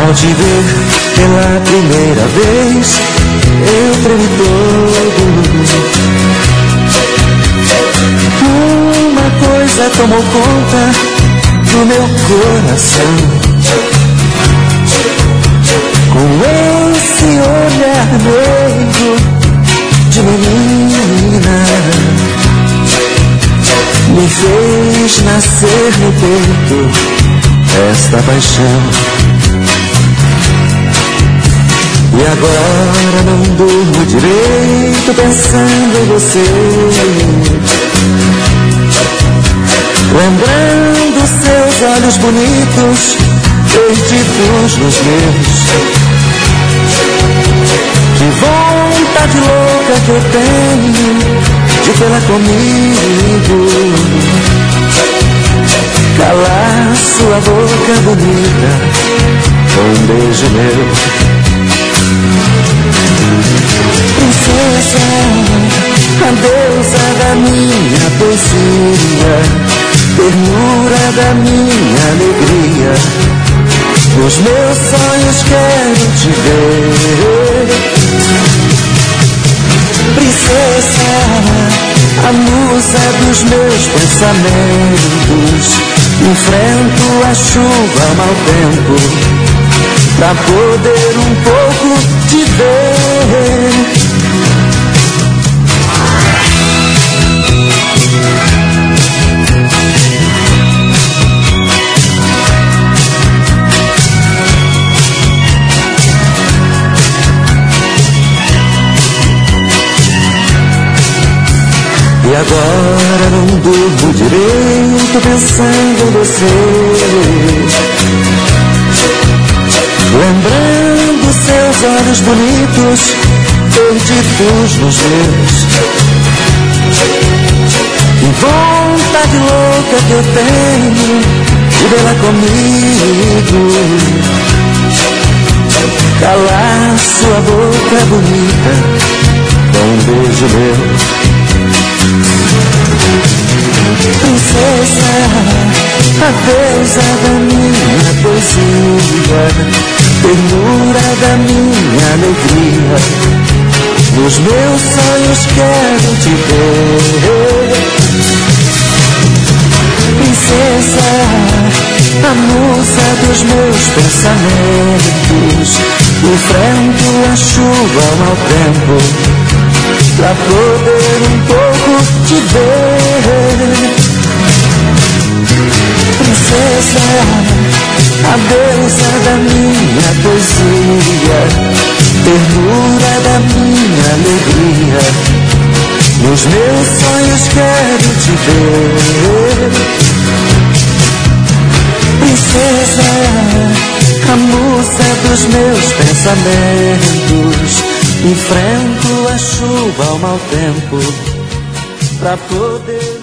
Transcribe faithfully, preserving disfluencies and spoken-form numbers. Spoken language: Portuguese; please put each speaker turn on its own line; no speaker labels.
Ao te ver pela primeira vez, eu tremi todo. Uma coisa tomou conta do meu coração. Com esse olhar meigo de menina, me fez nascer no peito esta paixão. E agora não durmo direito pensando em você, lembrando seus olhos bonitos perdidos nos meus. Que vontade louca que eu tenho de tê-la comigo, calar sua boca bonita com um beijo meu. Princesa, a deusa da minha poesia, ternura da minha alegria, nos meus sonhos quero te ver. Princesa, a musa dos meus pensamentos, enfrento a chuva, o mau tempo, pra poder um pouco te ver. E agora não durmo direito pensando em você, lembrando seus olhos bonitos perdidos nos meus. Que vontade louca que eu tenho de vê-la comigo, calar sua boca bonita com um beijo meu. Princesa, a deusa da minha poesia, ternura da minha alegria, nos meus sonhos quero te ver. Princesa, a musa dos meus pensamentos, enfrento a chuva, o mau tempo, pra poder um pouco te ver. Princesa, a deusa da minha poesia, ternura da minha alegria, nos meus sonhos quero te ver. Princesa, a musa dos meus pensamentos, enfrento a chuva, o mau tempo, pra poder